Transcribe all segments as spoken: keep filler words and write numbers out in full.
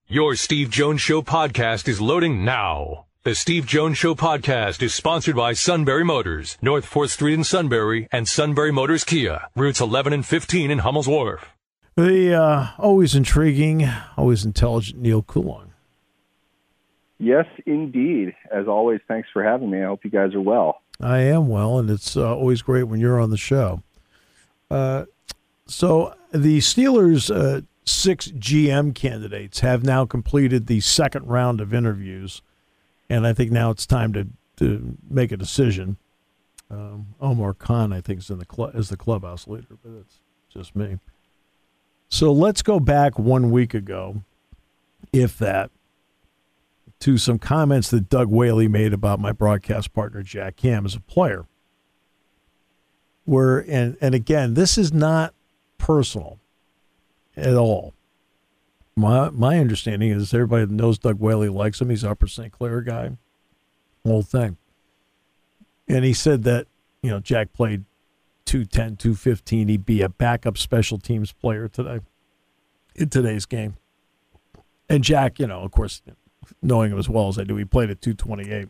Your Steve Jones Show podcast is loading now. The Steve Jones Show podcast is sponsored by Sunbury Motors, North fourth Street in Sunbury, and Sunbury Motors Kia, routes eleven and fifteen in Hummel's Wharf. The uh, always intriguing, always intelligent Neil Coulon. Yes, indeed. As always, thanks for having me. I hope you guys are well. I am well, and it's uh, always great when you're on the show. Uh, so the Steelers' uh, six G M candidates have now completed the second round of interviews, and I think now it's time to, to make a decision. Um, Omar Khan, I think, is in the cl- is the clubhouse leader, but it's just me. So let's go back one week ago, if that, to some comments that Doug Whaley made about my broadcast partner, Jack Ham, as a player. Where, and, and again, this is not personal at all. My my understanding is everybody that knows Doug Whaley likes him. He's an Upper Saint Clair guy. Whole thing. And he said that, you know, Jack played two ten, two fifteen. He'd be a backup special teams player today, in today's game. And Jack, you know, of course, knowing him as well as I do, he played at two twenty-eight.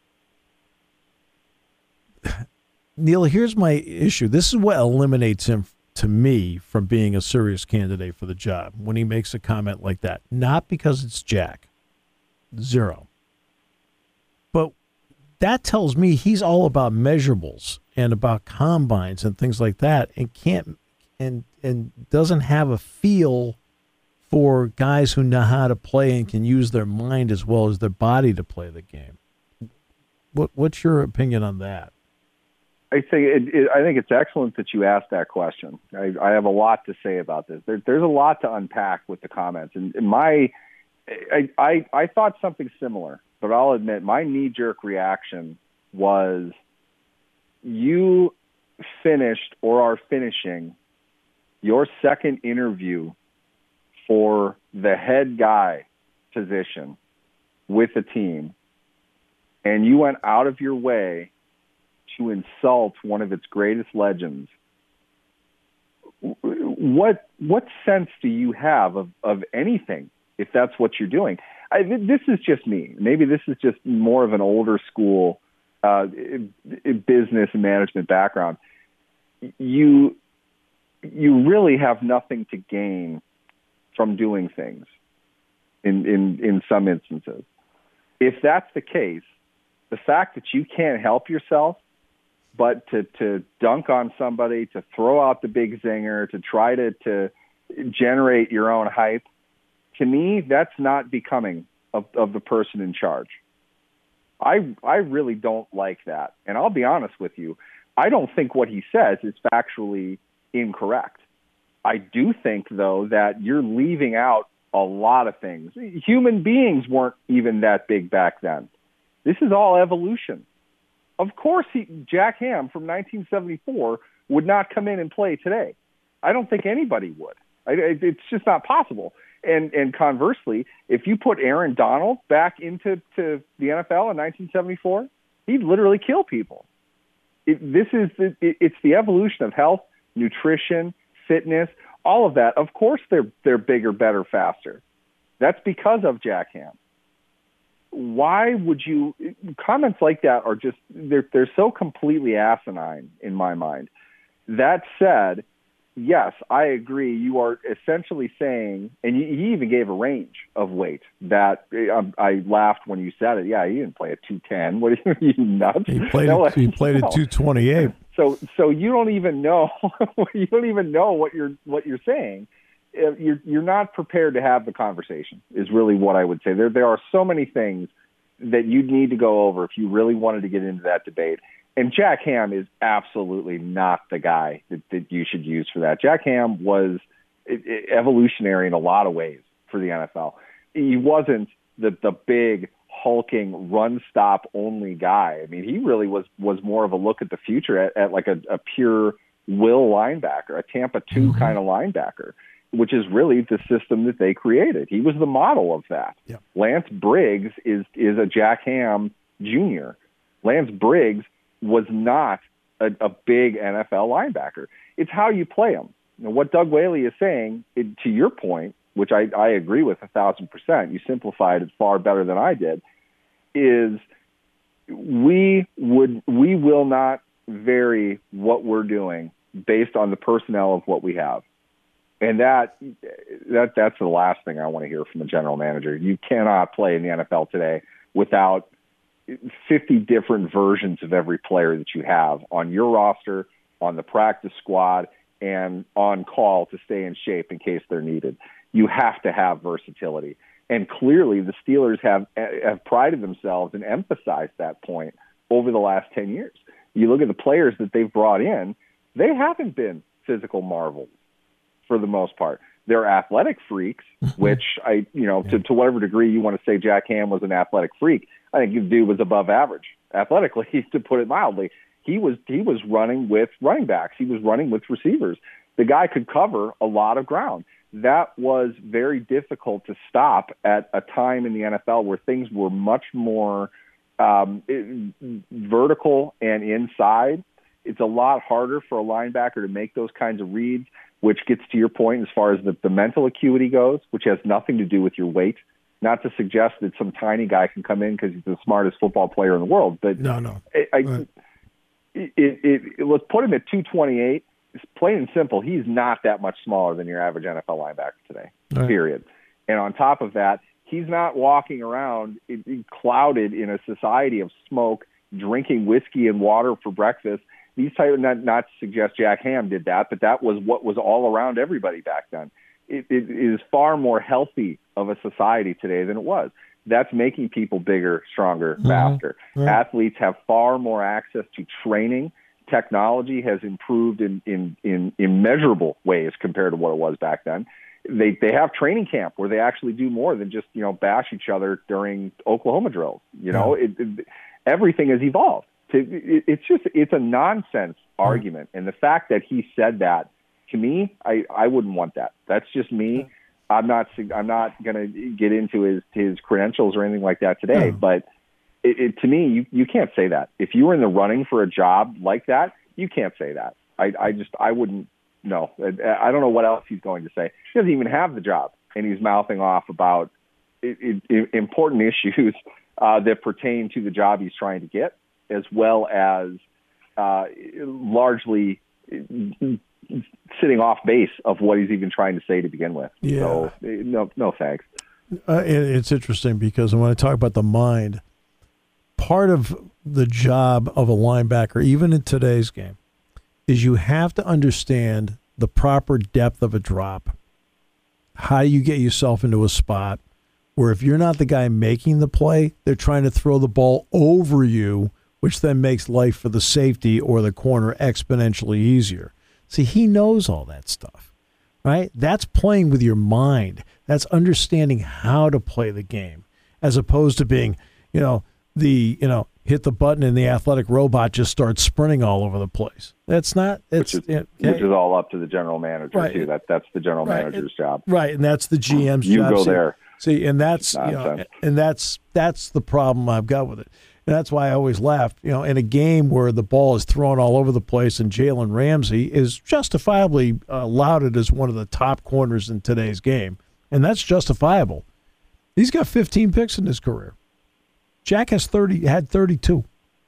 Neil, here's my issue. This is what eliminates him, to me, from being a serious candidate for the job when he makes a comment like that. Not because it's Jack. Zero. But that tells me he's all about measurables and about combines and things like that, and can't and and doesn't have a feel for guys who know how to play and can use their mind as well as their body to play the game. What what's your opinion on that? I think it, it, I think it's excellent that you asked that question. I, I have a lot to say about this. There, there's a lot to unpack with the comments, and, and my I, I I thought something similar, but I'll admit my knee-jerk reaction was you finished or are finishing your second interview for the head guy position with a team, and you went out of your way to insult one of its greatest legends. What what sense do you have of, of anything if that's what you're doing? I, this is just me. Maybe this is just more of an older school uh, business and management background. You you really have nothing to gain from doing things in, in, in some instances. If that's the case, the fact that you can't help yourself but to, to dunk on somebody, to throw out the big zinger, to try to, to generate your own hype, to me, that's not becoming of, of the person in charge. I I really don't like that. And I'll be honest with you, I don't think what he says is factually incorrect. I do think, though, that you're leaving out a lot of things. Human beings weren't even that big back then. This is all evolution. Of course, he, Jack Ham from nineteen seventy-four would not come in and play today. I don't think anybody would. I, it's just not possible. And and conversely, if you put Aaron Donald back into to the N F L in nineteen seventy-four, he'd literally kill people. It, this is the, it, it's the evolution of health, nutrition, fitness, all of that. Of course, they're they're bigger, better, faster. That's because of Jack Ham. Why would you comments like that are just they're they're so completely asinine in my mind. That said, yes, I agree. You are essentially saying, and he even gave a range of weight that um, I laughed when you said it. Yeah, he didn't play at two ten. What are you, nuts? He played no, at, he played no. at two twenty-eight. So so you don't even know you don't even know what you're what you're saying. You're you're not prepared to have the conversation is really what I would say. There there are so many things that you'd need to go over if you really wanted to get into that debate. And Jack Ham is absolutely not the guy that, that you should use for that. Jack Ham was evolutionary in a lot of ways for the N F L. He wasn't the the big hulking run stop only guy. I mean, he really was was more of a look at the future at, at like a, a pure will linebacker, a Tampa two mm-hmm. kind of linebacker, which is really the system that they created. He was the model of that. Yeah. Lance Briggs is is a Jack Ham Junior Lance Briggs was not a, a big N F L linebacker. It's how you play them. You know, what Doug Whaley is saying, it, to your point, which I, I agree with a thousand percent, you simplified it far better than I did, is we would we will not vary what we're doing based on the personnel of what we have. And that that that's the last thing I want to hear from a general manager. You cannot play in the N F L today without fifty different versions of every player that you have on your roster, on the practice squad, and on call to stay in shape in case they're needed. You have to have versatility. And clearly the Steelers have have prided themselves and emphasized that point over the last ten years. You look at the players that they've brought in, they haven't been physical marvels for the most part. They're athletic freaks, which I, you know, to, to whatever degree you want to say Jack Ham was an athletic freak, I think the dude was above average athletically, to put it mildly. He was he was running with running backs. He was running with receivers. The guy could cover a lot of ground. That was very difficult to stop at a time in the N F L where things were much more um, it, vertical and inside. It's a lot harder for a linebacker to make those kinds of reads, which gets to your point as far as the, the mental acuity goes, which has nothing to do with your weight. Not to suggest that some tiny guy can come in because he's the smartest football player in the world, but no, no. I, I, right. it, it, it, let's put him at two twenty-eight. It's plain and simple. He's not that much smaller than your average N F L linebacker today, right. Period. And on top of that, he's not walking around it, it, clouded in a society of smoke, drinking whiskey and water for breakfast. These type of, not, not to suggest Jack Ham did that, but that was what was all around everybody back then. It, it is far more healthy of a society today than it was. That's making people bigger, stronger, mm-hmm. faster. Right. Athletes have far more access to training. Technology has improved in, in, in immeasurable ways compared to what it was back then. They they have training camp where they actually do more than just, you know, bash each other during Oklahoma drills. You know, yeah. it, it, everything has evolved. It, it's just it's a nonsense argument, and the fact that he said that, to me, I, I wouldn't want that. That's just me. I'm not I'm not going to get into his his credentials or anything like that today, no. but it, it, to me, you, you can't say that. If you were in the running for a job like that, you can't say that. I, I just I wouldn't. No, I, I don't know what else he's going to say. He doesn't even have the job, and he's mouthing off about it, it, important issues uh, that pertain to the job he's trying to get, as well as uh, largely sitting off base of what he's even trying to say to begin with. Yeah. So, no, no thanks. Uh, it, it's interesting because when I talk about the mind, part of the job of a linebacker, even in today's game, is you have to understand the proper depth of a drop. How do you get yourself into a spot where if you're not the guy making the play, they're trying to throw the ball over you, which then makes life for the safety or the corner exponentially easier. See, he knows all that stuff, right? That's playing with your mind. That's understanding how to play the game, as opposed to being, you know, the, you know, hit the button and the athletic robot just starts sprinting all over the place. That's not, it's, which is, okay. which is all up to the general manager, right. too. That That's the general right. manager's it, job. Right, and that's the G M's you job. You go See, there. See, and that's, you know, and that's, that's the problem I've got with it. And that's why I always laugh, you know, in a game where the ball is thrown all over the place and Jalen Ramsey is justifiably uh, lauded as one of the top corners in today's game, and that's justifiable. He's got fifteen picks in his career. Jack has thirty, had thirty-two.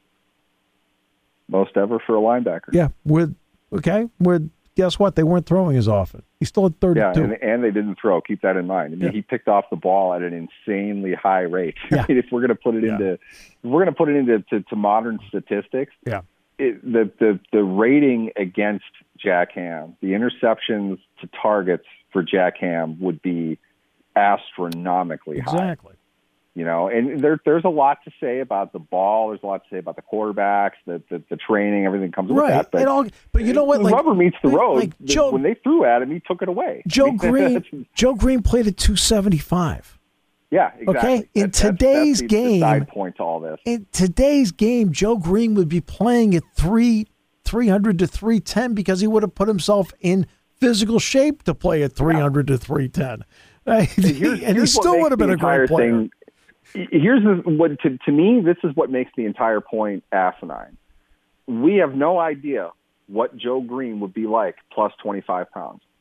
Most ever for a linebacker. Yeah, with, okay, with, guess what? They weren't throwing as often. He still had thirty-two. Yeah, and, and they didn't throw. Keep that in mind. I mean, yeah. he picked off the ball at an insanely high rate. Yeah. I mean, if we're going to put it yeah. into, if we're going to put it into to, to modern statistics, yeah, it, the the the rating against Jack Ham, the interceptions to targets for Jack Ham would be astronomically exactly. high. Exactly. You know, and there, there's a lot to say about the ball. There's a lot to say about the quarterbacks, the the, the training, everything comes with right. that. But, it all, but you know what? The like, rubber meets the road. Like Joe, when they threw at him, he took it away. Joe Green, Joe Green played at two seventy-five. Yeah, exactly. Okay, in that's, today's that's, that's the, game, the side point to all this. In today's game, Joe Green would be playing at three three hundred to three ten because he would have put himself in physical shape to play at three hundred yeah. to three ten, right? and, here's, and here's he still would have been a great player. Thing, Here's the, what to, to me, this is what makes the entire point asinine. We have no idea what Joe Green would be like plus twenty-five pounds.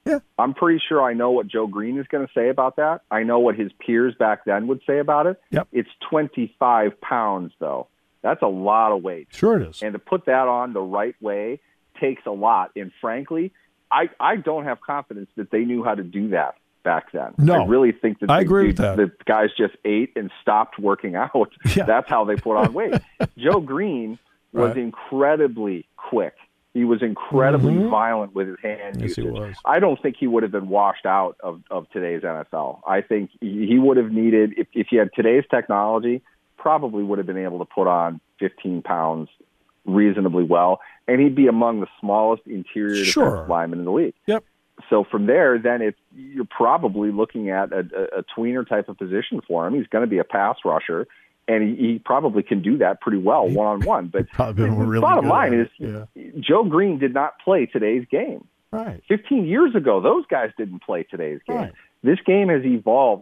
Yeah. I'm pretty sure I know what Joe Green is going to say about that. I know what his peers back then would say about it. Yep. It's twenty-five pounds, though. That's a lot of weight. Sure it is. And to put that on the right way takes a lot. And frankly, I, I don't have confidence that they knew how to do that back then. No. I really think that I the, agree the, with that. the guys just ate and stopped working out. Yeah. That's how they put on weight. Joe Green was Right. incredibly quick. He was incredibly Mhm. violent with his hand Yes, he usage. was. I don't think he would have been washed out of, of today's N F L. I think he he would have needed, if, if he had today's technology, probably would have been able to put on fifteen pounds reasonably well, and he'd be among the smallest interior Sure. defensive linemen in the league. Yep. So from there, then it's, you're probably looking at a, a, a tweener type of position for him. He's going to be a pass rusher, and he, he probably can do that pretty well one-on-one. But Probably the been really bottom good line at is it. Yeah. Joe Green did not play today's game. Right. fifteen years ago, those guys didn't play today's game. Right. This game has evolved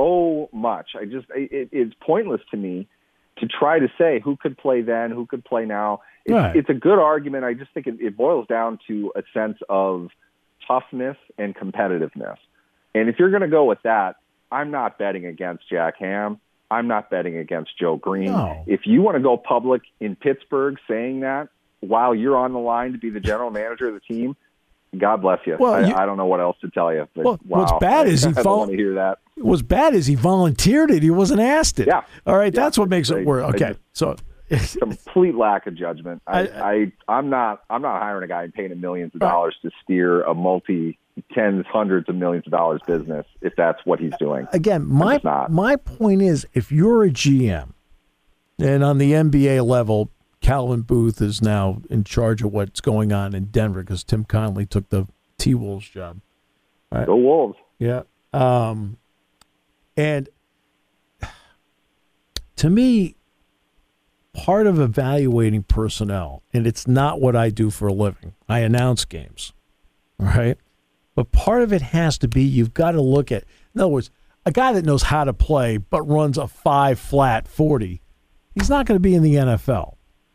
so much. I just it, it's pointless to me to try to say who could play then, who could play now. It's, Right. it's a good argument. I just think it, it boils down to a sense of toughness and competitiveness. And if you're going to go with that, I'm not betting against Jack Ham. I'm not betting against Joe Green. No. If you want to go public in Pittsburgh saying that while you're on the line to be the general manager of the team, God bless you. Well, I, you- I don't know what else to tell you. But Well, wow, what's bad is he I don't fall- want to hear that. What's bad is he volunteered it. He wasn't asked it. Yeah. All right. Yeah. That's what makes I- it work. I Okay. So. Complete lack of judgment. I, I- I, I'm not. I'm not hiring a guy and paying him millions of dollars to steer a multi tens, hundreds of millions of dollars business if that's what he's doing. Again, my just not. my point is, if you're a G M, and on the N B A level, Calvin Booth is now in charge of what's going on in Denver because Tim Connolly took the T-Wolves job. Go Wolves. Yeah. Um, and to me, part of evaluating personnel, and it's not what I do for a living. I announce games, all right? But part of it has to be you've got to look at, in other words, a guy that knows how to play but runs a five flat forty, he's not going to be in the N F L.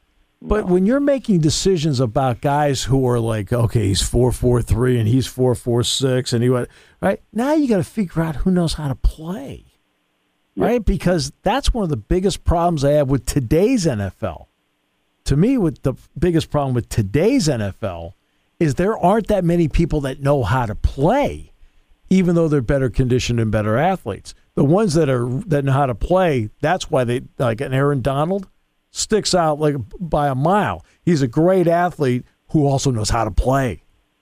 But when you're making decisions about guys who are like, okay, he's four four three and he's four four six and he went, right? Now you got to figure out who knows how to play. Right? Because that's one of the biggest problems I have with today's N F L. To me, with the biggest problem with today's N F L is there aren't that many people that know how to play, even though they're better conditioned and better athletes. The ones that are that know how to play, that's why they like an Aaron Donald sticks out like by a mile. He's a great athlete who also knows how to play.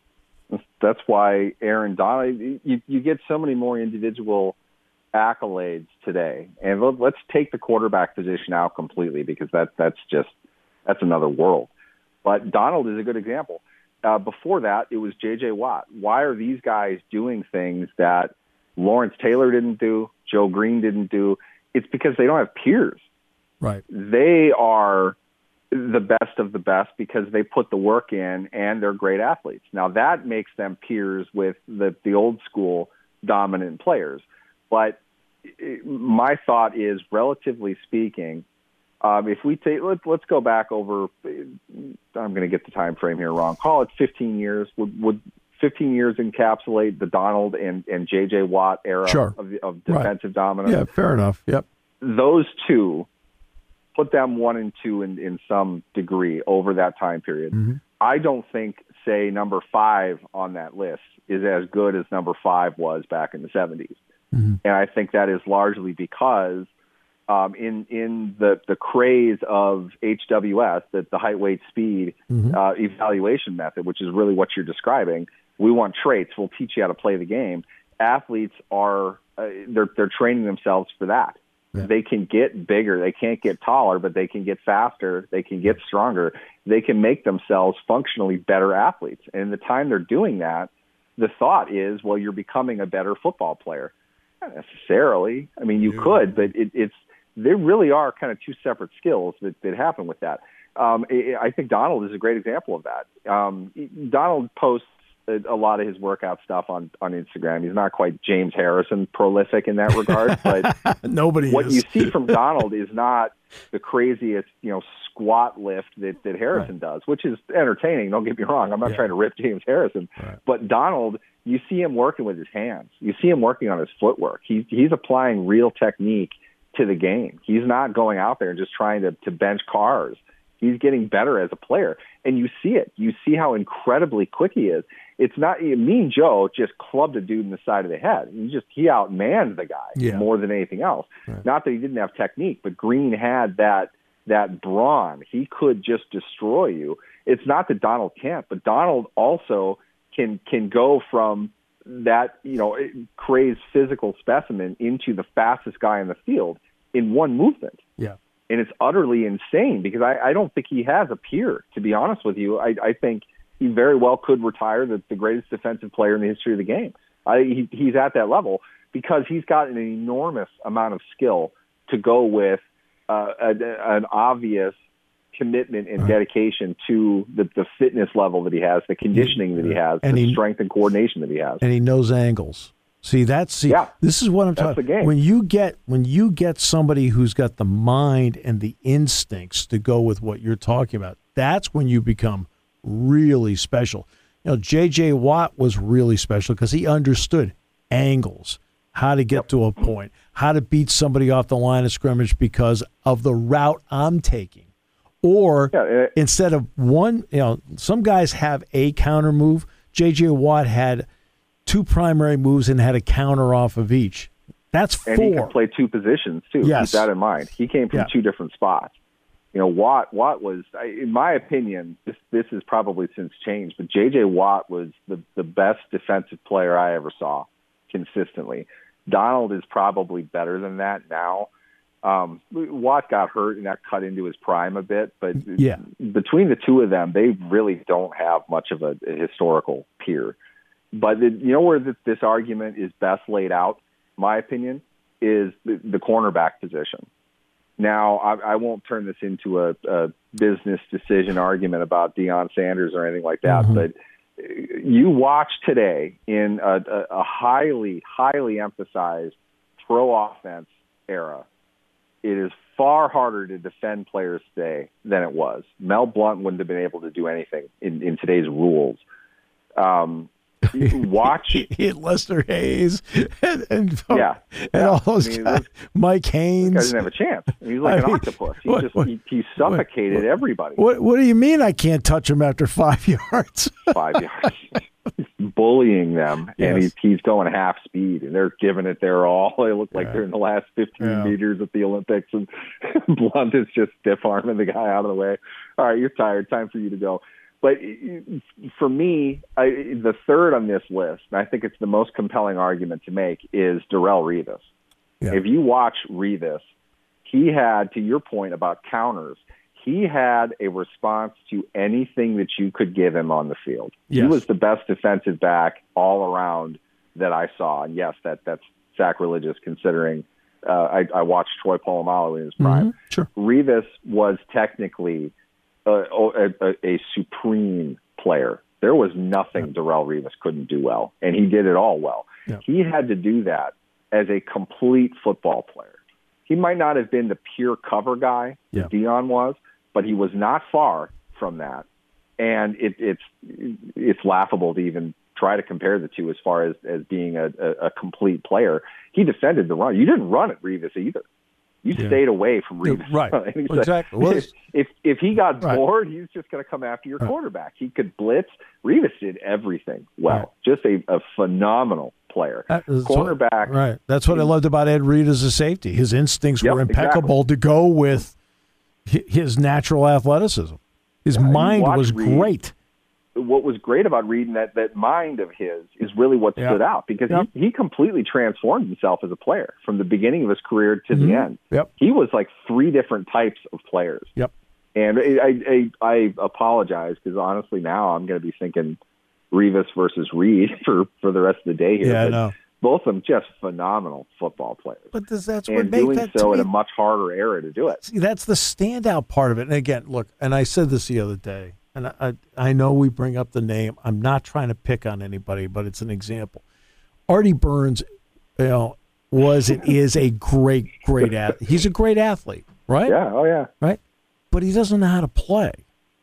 That's why Aaron Donald. You, you get so many more individual accolades today, and let, let's take the quarterback position out completely because that that's just that's another world. But Donald is a good example. Uh, before that, it was J J Watt. Why are these guys doing things that Lawrence Taylor didn't do, Joe Green didn't do? It's because they don't have peers. Right. They are the best of the best because they put the work in and they're great athletes. Now that makes them peers with the, the old school dominant players. But it, my thought is, relatively speaking, um, if we take, let's, let's go back over, I'm going to get the time frame here wrong. Call it fifteen years. Would, would fifteen years encapsulate the Donald and, and J J Watt era Sure. of, of defensive Right. dominance? Yeah, fair enough. Yep. Those two, put them one and two in, in some degree over that time period. Mm-hmm. I don't think, say, number five on that list is as good as number five was back in the seventies. Mm-hmm. And I think that is largely because um, in in the, the craze of H W S, the, the height, weight, speed Mm-hmm. uh, evaluation method, which is really what you're describing, we want traits. We'll teach you how to play the game. Athletes are uh, they're they're training themselves for that. Yeah. They can get bigger. They can't get taller, but they can get faster. They can get stronger. They can make themselves functionally better athletes. And in the time they're doing that, the thought is, well, you're becoming a better football player. Not necessarily. I mean, you Yeah. could, but it, it's there really are kind of two separate skills that, that happen with that. Um, I I think Donald is a great example of that. Um, Donald posts a, a lot of his workout stuff on, on Instagram. He's not quite James Harrison prolific in that regard, but Nobody what is. you see from Donald is not the craziest, you know, squat lift that, that Harrison Right. does, which is entertaining. Don't get me wrong. I'm not Yeah. trying to rip James Harrison, Right. but Donald you see him working with his hands. You see him working on his footwork. He's he's applying real technique to the game. He's not going out there and just trying to, to bench cars. He's getting better as a player, and you see it. You see how incredibly quick he is. It's not Mean Joe just clubbed a dude in the side of the head. He just he outmanned the guy yeah. more than anything else. Right. Not that he didn't have technique, but Green had that that brawn. He could just destroy you. It's not that Donald can't, but Donald also can can go from that, you know, crazed physical specimen into the fastest guy in the field in one movement. Yeah. And it's utterly insane because I, I don't think he has a peer, to be honest with you. I, I think he very well could retire the, the greatest defensive player in the history of the game. I, he, he's at that level because he's got an enormous amount of skill to go with uh, a, an obvious commitment and dedication to the, the fitness level that he has, the conditioning that he has, and the he, strength and coordination that he has. And he knows angles. See, that's see, yeah, this is what I'm that's talking the game. When you get when you get somebody who's got the mind and the instincts to go with what you're talking about, that's when you become really special. You know, J J. Watt was really special because he understood angles, how to get yep. to a point, how to beat somebody off the line of scrimmage because of the route I'm taking. Or yeah, it, instead of one, you know, some guys have a counter move. J J. Watt had two primary moves and had a counter off of each. That's four. And he can play two positions, too. Yes. Keep that in mind. He came from yeah. two different spots. You know, Watt Watt was, in my opinion, this this has probably since changed, but J J. Watt was the, the best defensive player I ever saw consistently. Donald is probably better than that now. Um, Watt got hurt, and that cut into his prime a bit, but yeah. between the two of them, they really don't have much of a, a historical peer. But the, you know where the, this argument is best laid out, my opinion, is the, the cornerback position. Now, I, I won't turn this into a, a business decision argument about Deion Sanders or anything like that, mm-hmm. but you watch today in a, a, a highly, highly emphasized pro offense era, it is far harder to defend players today than it was. Mel Blount wouldn't have been able to do anything in, in today's rules. Um, watch he had Lester Hayes and, and, yeah. and yeah. all those I mean, guys. this, Mike Haynes. This guy didn't have a chance. He's like I an mean, octopus. He what, just what, he, he suffocated what, everybody. What What do you mean I can't touch him after five yards? Five yards. He's bullying them, yes. and he's he's going half speed, and they're giving it their all. They look like yeah. they're in the last fifteen yeah. meters at the Olympics, and Blunt is just stiff arming the guy out of the way. All right, you're tired. Time for you to go. But for me, I, the third on this list, and I think it's the most compelling argument to make, is Darrelle Revis. Yeah. If you watch Revis, he had, to your point about counters, he had a response to anything that you could give him on the field. Yes. He was the best defensive back all around that I saw. And yes, that that's sacrilegious considering uh, I, I watched Troy Polamalu in his prime. Mm-hmm. Sure. Revis was technically a, a, a supreme player. There was nothing yeah. Darrelle Revis couldn't do well, and he did it all well. Yeah. He had to do that as a complete football player. He might not have been the pure cover guy yeah. that Deion was, but he was not far from that. And it, it's it's laughable to even try to compare the two as far as, as being a, a, a complete player. He defended the run. You didn't run at Revis either. You yeah. stayed away from Revis. Yeah, right. Well, exactly. Well, if, if if he got right. bored, he was just going to come after your right. quarterback. He could blitz. Revis did everything well. Right. Just a, a phenomenal player. That is Cornerback. What, right. That's what I loved about Ed Reed as a safety. His instincts yep, were impeccable exactly. to go with his natural athleticism. His yeah, mind was Reed. great. What was great about Reed and that, that mind of his is really what yeah. stood out because yep. he, he completely transformed himself as a player from the beginning of his career to mm-hmm. the end. Yep. He was like three different types of players. Yep. And I, I, I apologize because honestly now I'm going to be thinking Revis versus Reed for, for the rest of the day here. Yeah, but I know. Both of them just phenomenal football players. But this, that's and what makes doing that so to in me, a much harder era to do it. See, that's the standout part of it. And again, look, and I said this the other day, and I, I know we bring up the name. I'm not trying to pick on anybody, but it's an example. Artie Burns, you know, was and is a great, great athlete. He's a great athlete, right? Yeah, oh yeah. Right? But he doesn't know how to play.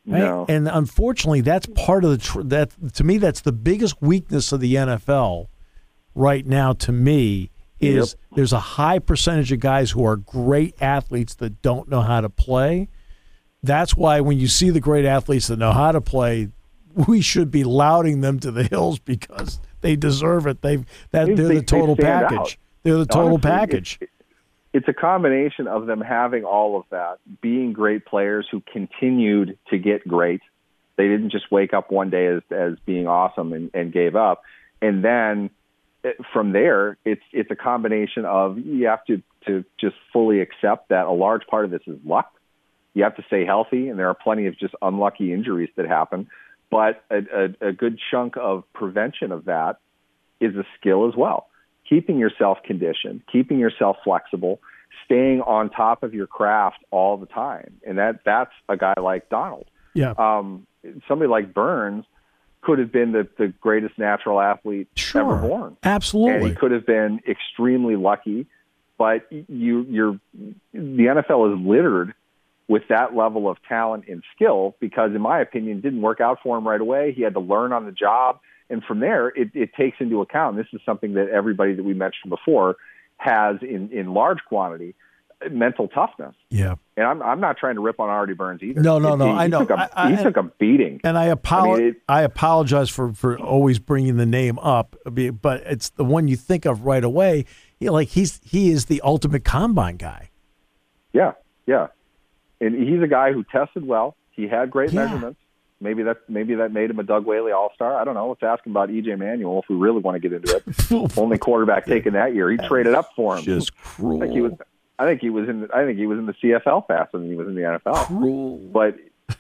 No. Right? And unfortunately, that's part of the tr- that to me that's the biggest weakness of the N F L right now. To me, is Yep. there's a high percentage of guys who are great athletes that don't know how to play. That's why when you see the great athletes that know how to play, we should be lauding them to the hills because they deserve it. They've that They- they're they- the total they stand package. out. They're the total Honestly, package. It, it's a combination of them having all of that, being great players who continued to get great. They didn't just wake up one day as as being awesome and, and gave up. And then from there, it's it's a combination of you have to, to just fully accept that a large part of this is luck. You have to stay healthy, and there are plenty of just unlucky injuries that happen. But a, a, a good chunk of prevention of that is a skill as well. Keeping yourself conditioned, keeping yourself flexible, staying on top of your craft all the time. And that that's a guy like Donald. Yeah. Um, somebody like Burns could have been the, the greatest natural athlete Sure. ever born. Absolutely. And he could have been extremely lucky. But you, you're the N F L is littered with that level of talent and skill because, in my opinion, it didn't work out for him right away. He had to learn on the job. And from there, it, it takes into account, this is something that everybody that we mentioned before has in, in large quantity, mental toughness. Yeah. And I'm I'm not trying to rip on Artie Burns either. No, no, It- no, he, I he know. Took a, I- I- he took a beating. And I, apolo- I mean, it- I apologize for, for always bringing the name up, but it's the one you think of right away. You know, like he's he is the ultimate combine guy. Yeah, yeah. And he's a guy who tested well. He had great Yeah. measurements. Maybe that maybe that made him a Doug Whaley All-Star. I don't know. Let's ask him about E J Manuel if we really want to get into it. Only quarterback taken that year. He traded up for him. Just cruel. I think he was. I think he was in. The, I think he was in the C F L faster than he was in the N F L. Cruel. But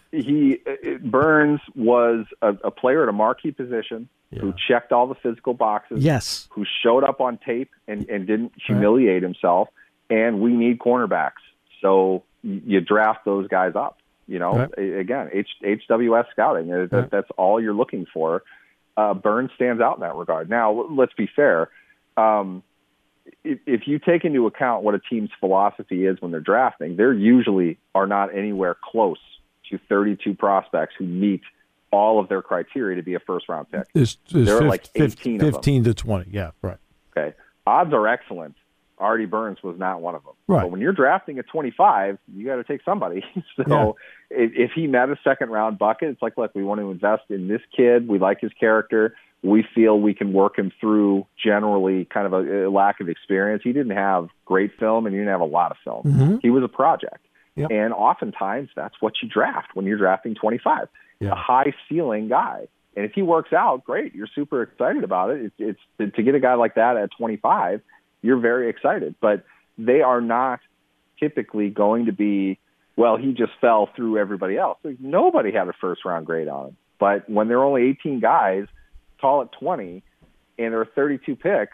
he it, Burns was a, a player at a marquee position Yeah. who checked all the physical boxes. Yes. Who showed up on tape and, and didn't humiliate himself. And we need cornerbacks, so y- you draft those guys up. You know, Right. A- again, H, HWS scouting. uh, That, Right. That's all you're looking for. Uh, Burns stands out in that regard. Now, l- let's be fair. Um, if, if you take into account what a team's philosophy is when they're drafting, there usually are not anywhere close to thirty-two prospects who meet all of their criteria to be a first-round pick. There's, there's There are fif- like fif- eighteen of them. fifteen to twenty. Yeah, right. Okay, odds are excellent. Artie Burns was not one of them. Right. But when you're drafting at twenty-five, you got to take somebody. so if, if he met a second round bucket, it's like, look, we want to invest in this kid. We like his character. We feel we can work him through generally kind of a, a lack of experience. He didn't have great film and he didn't have a lot of film. Mm-hmm. He was a project. Yep. And oftentimes that's what you draft when you're drafting twenty-five, Yeah. a high ceiling guy. And if he works out, great. You're super excited about it. It's, it's to get a guy like that at twenty-five, you're very excited. But they are not typically going to be, well, he just fell through everybody else. Like, nobody had a first-round grade on him. But when there are only eighteen guys, call it twenty, and there are thirty-two picks,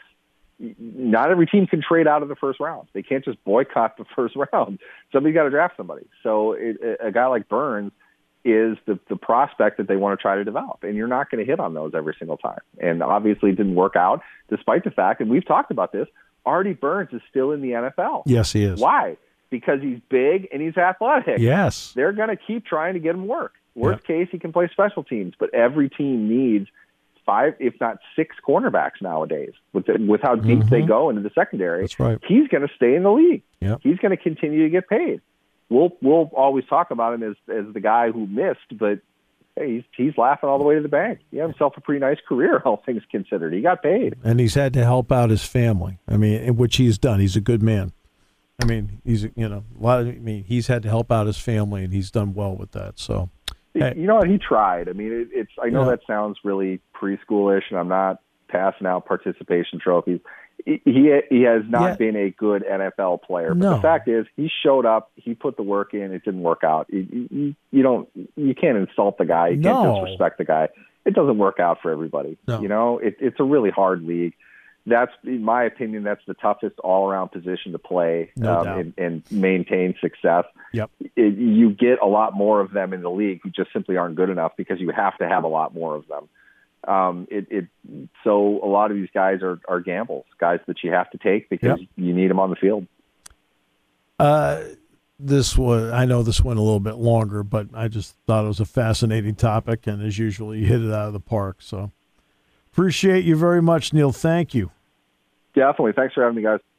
not every team can trade out of the first round. They can't just boycott the first round. Somebody's got to draft somebody. So it, a guy like Burns is the, the prospect that they want to try to develop. And you're not going to hit on those every single time. And obviously it didn't work out, despite the fact, and we've talked about this, Artie Burns is still in the N F L. Yes, he is. Why? Because he's big and he's athletic. Yes. They're going to keep trying to get him work. Worst case, he can play special teams, but every team needs five, if not six cornerbacks nowadays with the, with how deep Mhm. they go into the secondary. That's right. He's going to stay in the league. Yep. He's going to continue to get paid. We'll we'll always talk about him as as the guy who missed, but hey, he's he's laughing all the way to the bank. He had himself a pretty nice career, all things considered. He got paid. And he's had to help out his family. I mean, which he's done. He's a good man. I mean, he's you know a lot of. I mean, he's had to help out his family, and he's done well with that. So, hey. You know what? He tried. I mean, it, it's. I know Yeah. that sounds really preschoolish, and I'm not passing out participation trophies. He he, he has not Yeah. been a good N F L player. But No. the fact is, he showed up. He put the work in. It didn't work out. You, you, you don't. You can't insult the guy. You can't No. disrespect the guy. It doesn't work out for everybody. No. You know, it, it's a really hard league. That's, in my opinion, that's the toughest all-around position to play No um, doubt. and, and maintain success. Yep. It, you get a lot more of them in the league who just simply aren't good enough because you have to have a lot more of them. Um, it, it so a lot of these guys are, are gambles, guys that you have to take because Yep. you need them on the field. Uh, this was, I know this went a little bit longer, but I just thought it was a fascinating topic, and as usual, you hit it out of the park. So appreciate you very much, Neil. Thank you. Definitely. Thanks for having me, guys.